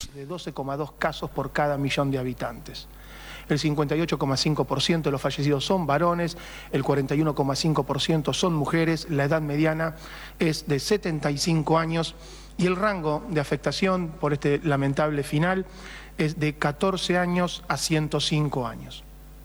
de 12,2 casos por cada millón de habitantes. El 58,5% de los fallecidos son varones, el 41,5% son mujeres, la edad mediana es de 75 años y el rango de afectación por este lamentable final es de 14 años a 105 años.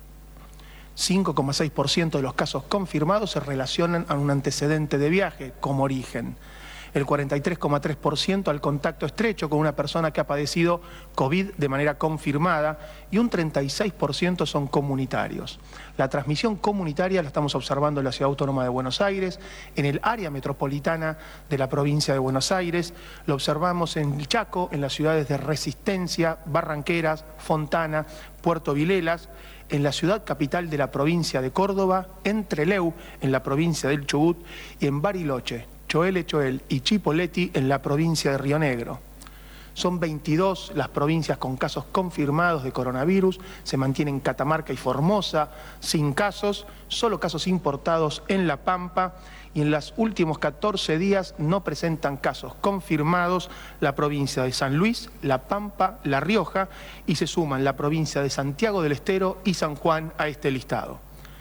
5,6% de los casos confirmados se relacionan a un antecedente de viaje como origen. El 43,3% al contacto estrecho con una persona que ha padecido COVID de manera confirmada y un 36% son comunitarios. La transmisión comunitaria la estamos observando en la Ciudad Autónoma de Buenos Aires, en el área metropolitana de la provincia de Buenos Aires, lo observamos en el Chaco, en las ciudades de Resistencia, Barranqueras, Fontana, Puerto Vilelas, en la ciudad capital de la provincia de Córdoba, en Trelew, en la provincia del Chubut, y en Bariloche, Choel y Chipoleti en la provincia de Río Negro. Son 22 las provincias con casos confirmados de coronavirus, se mantienen Catamarca y Formosa sin casos, solo casos importados en La Pampa, y en los últimos 14 días no presentan casos confirmados la provincia de San Luis, La Pampa, La Rioja, y se suman la provincia de Santiago del Estero y San Juan a este listado.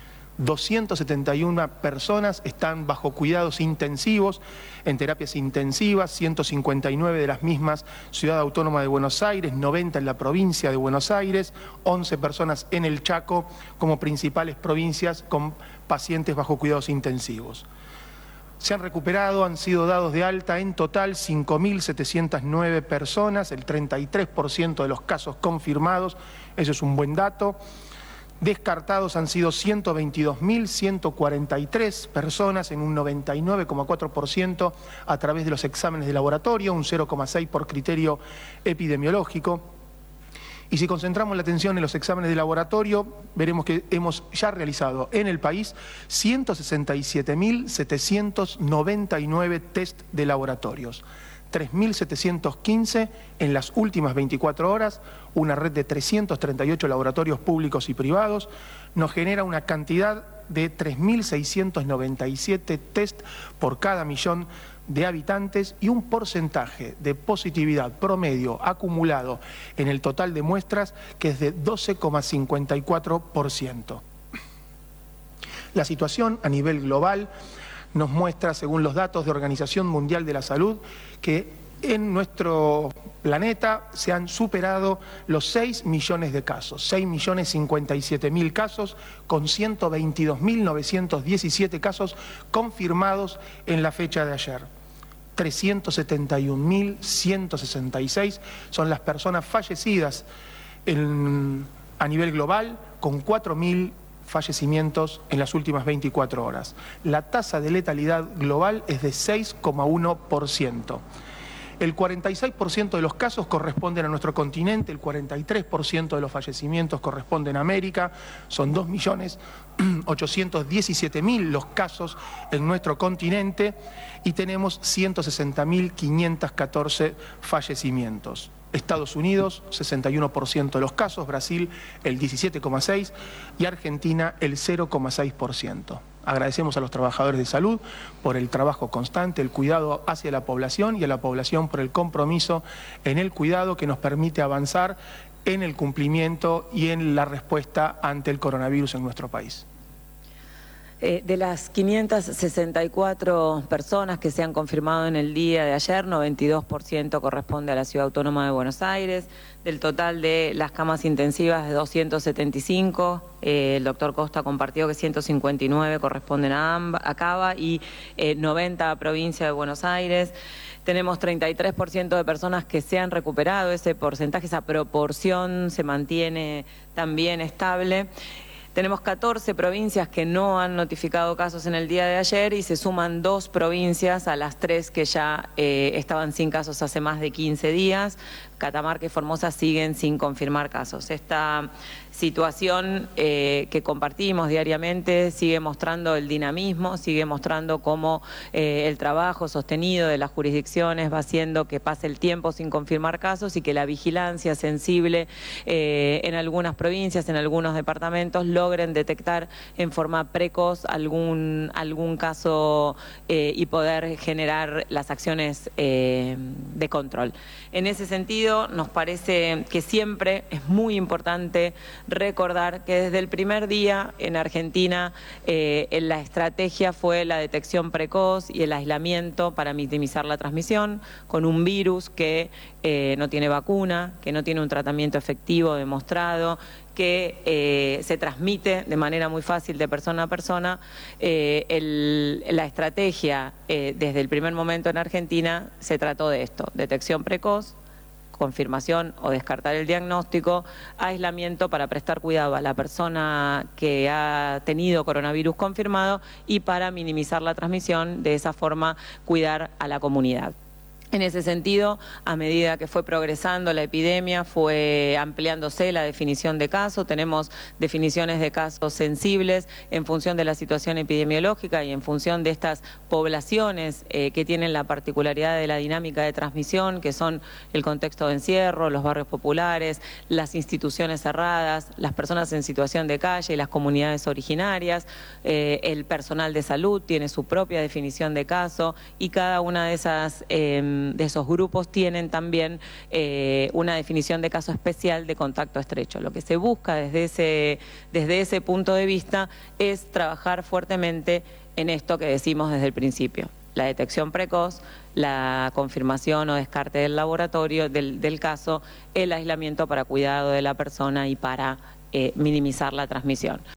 271 personas están bajo cuidados intensivos, en terapias intensivas, 159 de las mismas Ciudad Autónoma de Buenos Aires, 90 en la provincia de Buenos Aires, 11 personas en el Chaco como principales provincias con pacientes bajo cuidados intensivos. Se han recuperado, han sido dados de alta en total 5.709 personas, el 33% de los casos confirmados, eso es un buen dato. Descartados han sido 122.143 personas en un 99,4% a través de los exámenes de laboratorio, un 0,6% por criterio epidemiológico. Y si concentramos la atención en los exámenes de laboratorio, veremos que hemos ya realizado en el país 167.799 test de laboratorios. 3.715 en las últimas 24 horas, una red de 338 laboratorios públicos y privados, nos genera una cantidad de 3.697 test por cada millón de habitantes y un porcentaje de positividad promedio acumulado en el total de muestras que es de 12,54%. La situación a nivel global nos muestra, según los datos de Organización Mundial de la Salud, que en nuestro planeta se han superado los 6 millones de casos, 6.057.000 casos, con 122.917 casos confirmados en la fecha de ayer. 371.166 son las personas fallecidas a nivel global, con 4.000 fallecimientos en las últimas 24 horas. La tasa de letalidad global es de 6,1%. El 46% de los casos corresponden a nuestro continente, el 43% de los fallecimientos corresponden a América, son 2.817.000 los casos en nuestro continente y tenemos 160.514 fallecimientos. Estados Unidos, 61% de los casos, Brasil el 17,6% y Argentina el 0,6%. Agradecemos a los trabajadores de salud por el trabajo constante, el cuidado hacia la población y a la población por el compromiso en el cuidado que nos permite avanzar en el cumplimiento y en la respuesta ante el coronavirus en nuestro país. De las 564 personas que se han confirmado en el día de ayer, 92% corresponde a la Ciudad Autónoma de Buenos Aires. Del total de las camas intensivas de 275, el doctor Costa compartió que 159 corresponden a Cava y 90 a Provincia de Buenos Aires. Tenemos 33% de personas que se han recuperado, ese porcentaje, esa proporción se mantiene también estable. Tenemos 14 provincias que no han notificado casos en el día de ayer y se suman 2 provincias a las 3 que ya estaban sin casos hace más de 15 días. Catamarca y Formosa siguen sin confirmar casos. Esta situación que compartimos diariamente sigue mostrando el dinamismo, sigue mostrando cómo el trabajo sostenido de las jurisdicciones va haciendo que pase el tiempo sin confirmar casos y que la vigilancia sensible en algunas provincias, en algunos departamentos, logren detectar en forma precoz algún caso y poder generar las acciones de control. En ese sentido, nos parece que siempre es muy importante recordar que desde el primer día en Argentina la estrategia fue la detección precoz y el aislamiento para minimizar la transmisión con un virus que no tiene vacuna, que no tiene un tratamiento efectivo demostrado, que se transmite de manera muy fácil de persona a persona. La estrategia desde el primer momento en Argentina se trató de esto: detección precoz, confirmación o descartar el diagnóstico, aislamiento para prestar cuidado a la persona que ha tenido coronavirus confirmado y para minimizar la transmisión, de esa forma cuidar a la comunidad. En ese sentido, a medida que fue progresando la epidemia, fue ampliándose la definición de caso. Tenemos definiciones de casos sensibles en función de la situación epidemiológica y en función de estas poblaciones que tienen la particularidad de la dinámica de transmisión, que son el contexto de encierro, los barrios populares, las instituciones cerradas, las personas en situación de calle y las comunidades originarias. El personal de salud tiene su propia definición de caso y cada una de esos grupos tienen también una definición de caso especial de contacto estrecho. Lo que se busca desde ese punto de vista es trabajar fuertemente en esto que decimos desde el principio: la detección precoz, la confirmación o descarte del laboratorio del caso, el aislamiento para cuidado de la persona y para minimizar la transmisión.